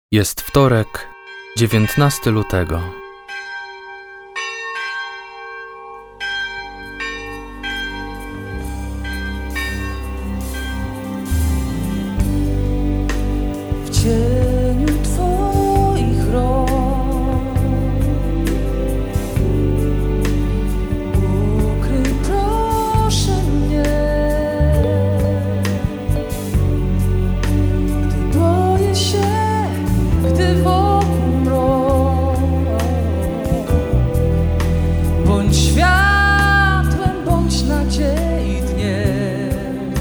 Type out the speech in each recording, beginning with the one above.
Jest wtorek, 19 lutego. W cieniu Twoich rąk ukryj proszę mnie, gdy boję się, gdy wokół mrok. Bądź światłem, bądź nadziei dniem.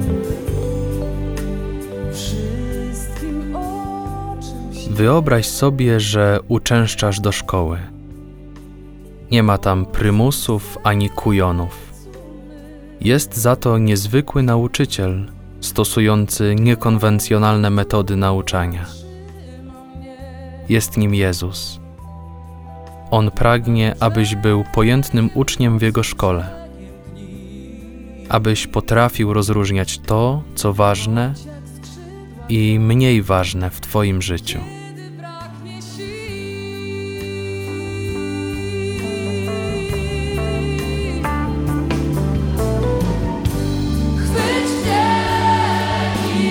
Wszystkim, o czym się Wyobraź sobie, że uczęszczasz do szkoły. Nie ma tam prymusów ani kujonów. Jest za to niezwykły nauczyciel, stosujący niekonwencjonalne metody nauczania. Jest nim Jezus. On pragnie, abyś był pojętnym uczniem w Jego szkole. Abyś potrafił rozróżniać to, co ważne i mniej ważne w Twoim życiu. kiedy braknie sił. Chwyć mnie i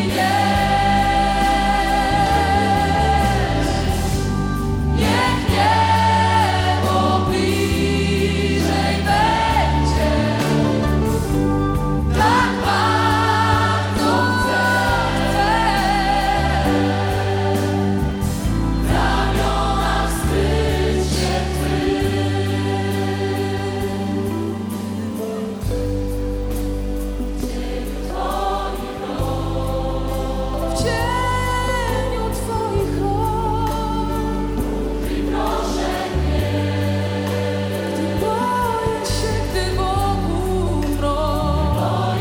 niech niebo bliżej będzie. Tak bardzo chcę w ramionach skryć się w cieniu Twoich rąk. I proszę mnie, gdy boję się, gdy wokół mrok.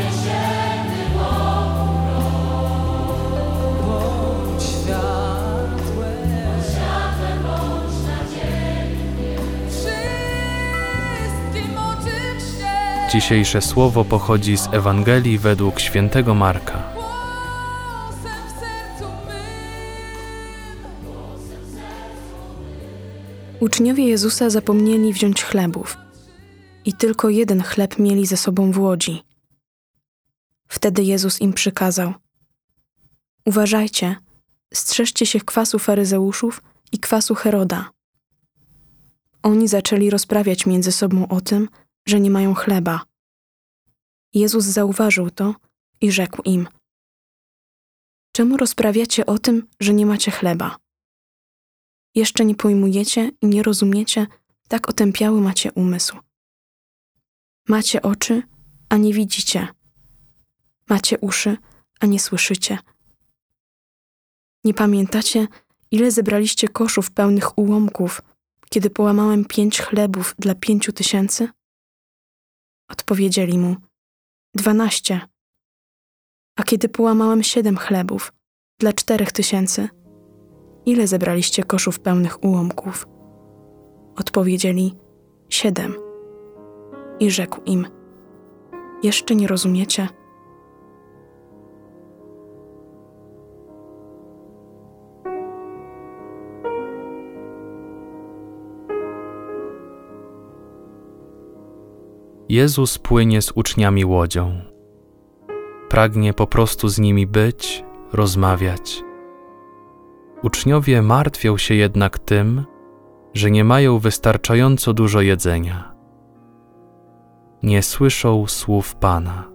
Bądź światłem, bądź nadzieją. Wszystkim, o czym śnię. Dzisiejsze słowo pochodzi z Ewangelii według świętego Marka. Głosem w sercu mym. Uczniowie Jezusa zapomnieli wziąć chlebów i tylko jeden chleb mieli ze sobą w łodzi. Wtedy Jezus im przykazał: uważajcie, strzeżcie się kwasu faryzeuszów i kwasu Heroda. Oni zaczęli rozprawiać między sobą o tym, że nie mają chleba. Jezus zauważył to i rzekł im: czemu rozprawiacie o tym, że nie macie chleba? Jeszcze nie pojmujecie i nie rozumiecie, tak otępiały macie umysł. Macie oczy, a nie widzicie. Macie uszy, a nie słyszycie. Nie pamiętacie, ile zebraliście koszów pełnych ułomków, kiedy połamałem 5 chlebów dla 5 000? Odpowiedzieli mu: 12. A kiedy połamałem 7 chlebów dla 4 000? Ile zebraliście koszów pełnych ułomków? Odpowiedzieli: 7. I rzekł im: jeszcze nie rozumiecie? Jezus płynie z uczniami łodzią. Pragnie po prostu z nimi być, rozmawiać. Uczniowie martwią się jednak tym, że nie mają wystarczająco dużo jedzenia. Nie słyszą słów Pana.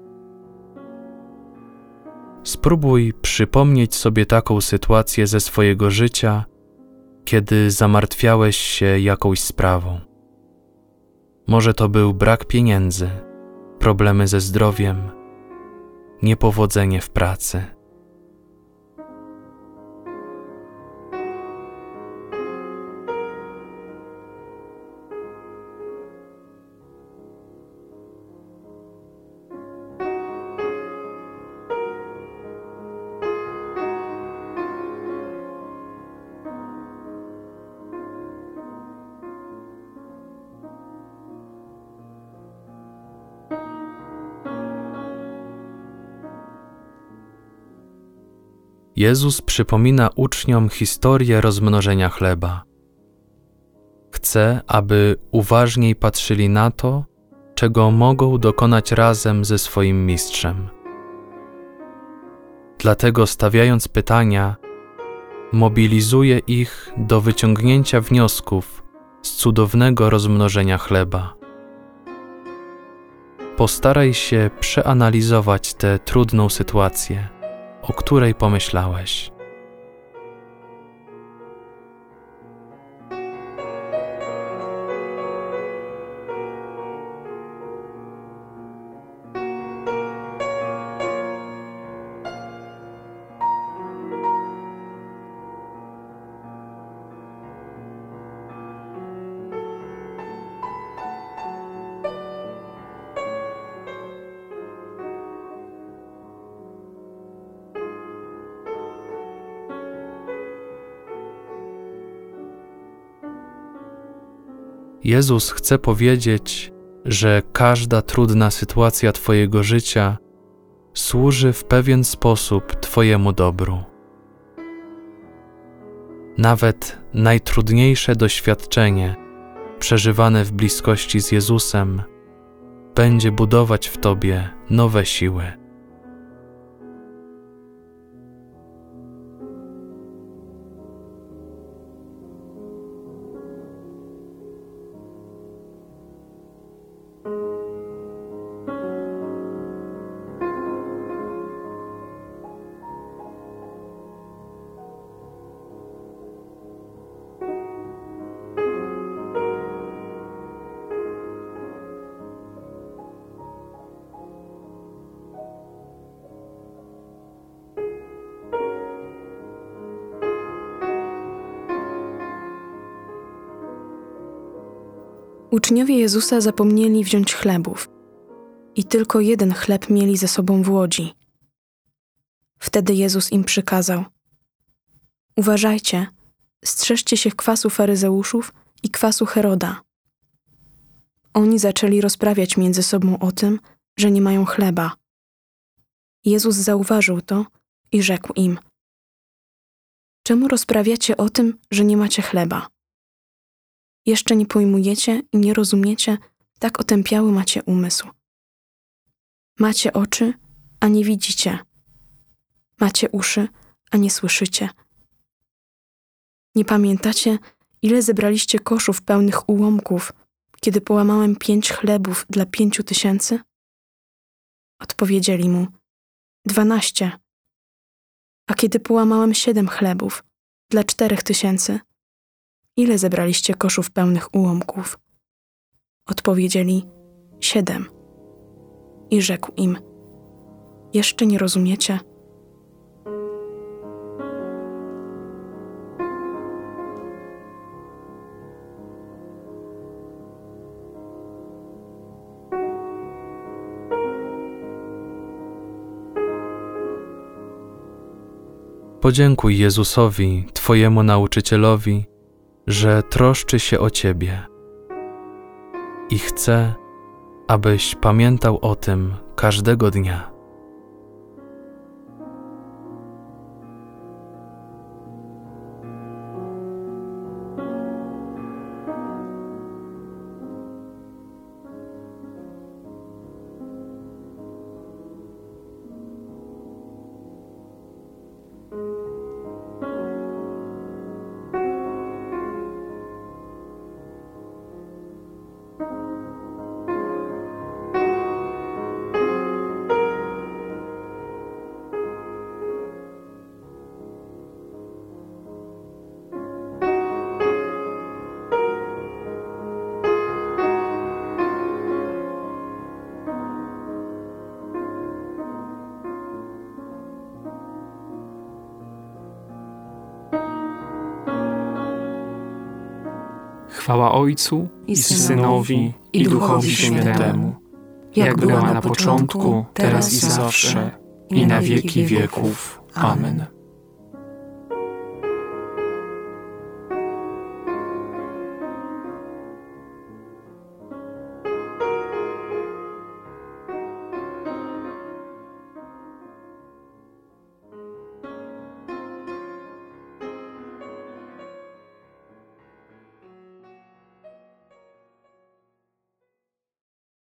Spróbuj przypomnieć sobie taką sytuację ze swojego życia, kiedy zamartwiałeś się jakąś sprawą. Może to był brak pieniędzy, problemy ze zdrowiem, niepowodzenie w pracy. Jezus przypomina uczniom historię rozmnożenia chleba. Chce, aby uważniej patrzyli na to, czego mogą dokonać razem ze swoim mistrzem. Dlatego stawiając pytania, mobilizuje ich do wyciągnięcia wniosków z cudownego rozmnożenia chleba. Postaraj się przeanalizować tę trudną sytuację, o której pomyślałeś. Jezus chce powiedzieć, że każda trudna sytuacja Twojego życia służy w pewien sposób Twojemu dobru. Nawet najtrudniejsze doświadczenie, przeżywane w bliskości z Jezusem, będzie budować w Tobie nowe siły. Uczniowie Jezusa zapomnieli wziąć chlebów i tylko jeden chleb mieli ze sobą w łodzi. Wtedy Jezus im przykazał: uważajcie, strzeżcie się kwasu faryzeuszów i kwasu Heroda. Oni zaczęli rozprawiać między sobą o tym, że nie mają chleba. Jezus zauważył to i rzekł im: czemu rozprawiacie o tym, że nie macie chleba? Jeszcze nie pojmujecie i nie rozumiecie, tak otępiały macie umysł. Macie oczy, a nie widzicie. Macie uszy, a nie słyszycie. Nie pamiętacie, ile zebraliście koszów pełnych ułomków, kiedy połamałem 5 chlebów dla 5000? Odpowiedzieli mu: 12. A kiedy połamałem 7 chlebów dla 4000? Ile zebraliście koszów pełnych ułomków? Odpowiedzieli: 7. I rzekł im: jeszcze nie rozumiecie? Podziękuj Jezusowi, Twojemu nauczycielowi, że troszczy się o Ciebie i chce, abyś pamiętał o tym każdego dnia. Chwała Ojcu i Synowi, i Duchowi Świętemu, jak była na początku, teraz i zawsze, i na wieki wieków. Amen.